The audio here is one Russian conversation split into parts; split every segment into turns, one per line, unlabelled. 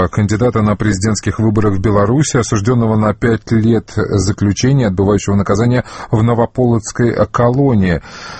кандидата на президентских выборах в Беларуси, осужденного на 5 лет заключения, отбывающего наказание в Новополоцкой колонии.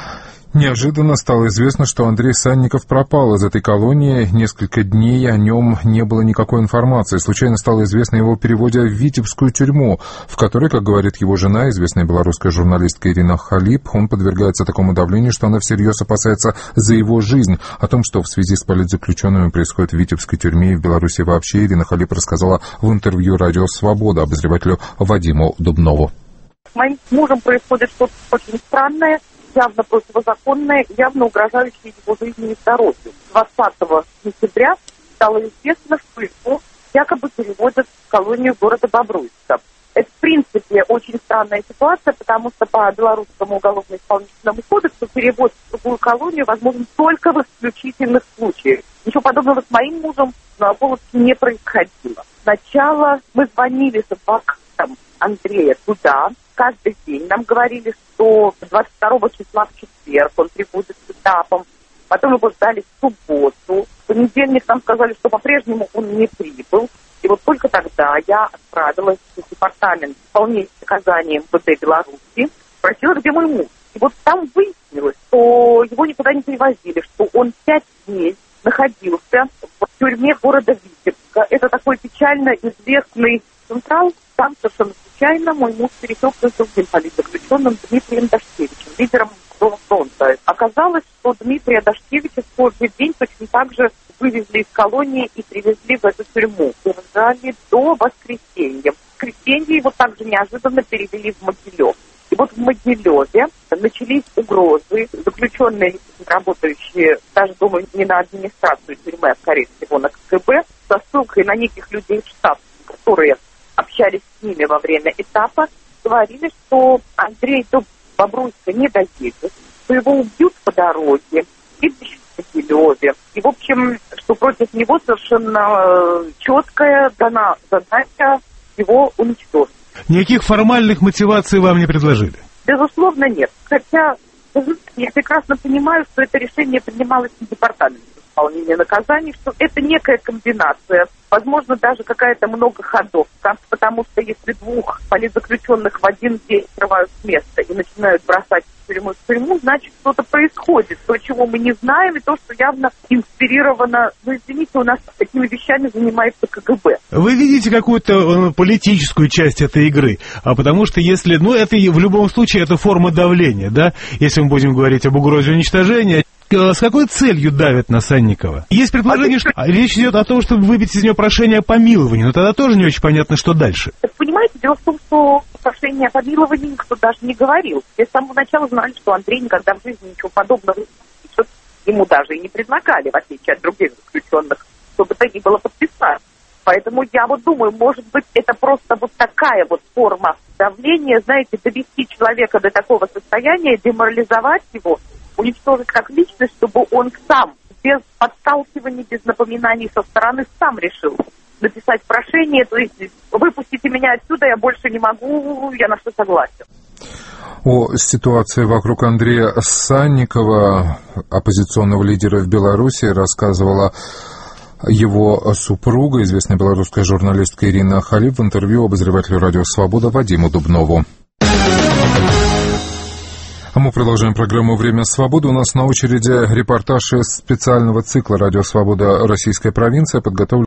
Неожиданно стало известно, что Андрей Санников пропал из этой колонии. Несколько дней о нем не было никакой информации. Случайно стало известно о его переводе в Витебскую тюрьму, в которой, как говорит его жена, известная белорусская журналистка Ирина Халип, он подвергается такому давлению, что она всерьез опасается за его жизнь. О том, что в связи с политзаключенными происходит в Витебской тюрьме и в Беларуси вообще, Ирина Халип рассказала в интервью «Радио Свобода» обозревателю Вадиму Дубнову.
С моим мужем происходит что-то очень странное, явно противозаконное, явно угрожающее его жизни и здоровью. 20 сентября стало известно, что его якобы переводят в колонию города Бобруйска. Это, в принципе, очень странная ситуация, потому что по белорусскому уголовно-исполнительному кодексу перевод в другую колонию возможен только в исключительных случаях. Ничего подобного с моим мужем на Полоцке не происходило. Сначала мы звонили с адвокатом Андрея туда. Каждый день нам говорили, что 22 числа в четверг он прибудет с этапом. Потом его ждали в субботу. В понедельник нам сказали, что по-прежнему он не прибыл. И вот только тогда я отправилась в департамент исполнения наказания МВД Беларуси, спросила, где мой муж. И вот там выяснилось, что его никуда не перевозили, что он 5 дней находился в тюрьме города Витебска. Это такой печально известный централ. Там совершенно случайно мой муж пересекся с другим политзаключенным Дмитрием Дашкевичем, лидером Белого фронта. Оказалось, что Дмитрия Дашкевича в тот же день точно так же вывезли из колонии и привезли в эту тюрьму. Держали до воскресенья. В воскресенье его также неожиданно перевели в Могилев. И вот в Могилеве начались угрозы. Заключенные, работающие, даже, думаю, не на администрацию тюрьмы, а, скорее всего, на КГБ, со ссылкой на неких людей в штаб, которые общались с ними во время этапа, говорили, что Андрей до Бобруйска не доедет, что его убьют по дороге, и в Могилеве. И, в общем, что против него совершенно четкая дана задача его уничтожить.
Никаких формальных мотиваций вам не предложили?
Безусловно, нет. Хотя я прекрасно понимаю, что это решение принималось в департаменте исполнения наказаний, что это некая комбинация, возможно, даже какая-то многоходовка, потому что если 2 политзаключенных в один день срывают с места и начинают бросать в тюрьму, значит, что-то происходит, то, чего мы не знаем, и то, что явно инспирировано, извините, у нас такими вещами занимается КГБ.
Вы видите какую-то политическую часть этой игры, потому что если, это в любом случае это форма давления, да, если мы будем говорить об угрозе уничтожения. С какой целью давят на Санникова? Есть предположение, что речь идет о том, чтобы выбить из него прошение о помиловании, но тогда тоже не очень понятно, что дальше.
Понимаете, дело в том, что прошение о помиловании никто даже не говорил. Все с самого начала знали, что Андрей никогда в жизни ничего подобного не пишет. Ему даже и не предлагали, в отличие от других заключенных, чтобы то ни было подписать. Поэтому я думаю, может быть, это просто такая форма давления, знаете, довести человека до такого состояния, деморализовать его, уничтожить как личность, чтобы он сам, без подталкивания, без напоминаний со стороны, сам решил написать прошение, то есть выпустите меня отсюда, я больше не могу, я на что согласен.
О ситуации вокруг Андрея Санникова, оппозиционного лидера в Беларуси, рассказывала его супруга, известная белорусская журналистка Ирина Халип, в интервью обозревателю «Радио Свобода» Вадиму Дубнову. А мы продолжаем программу «Время свободы». У нас на очереди репортаж из специального цикла «Радио Свобода. Российская провинция», подготовлен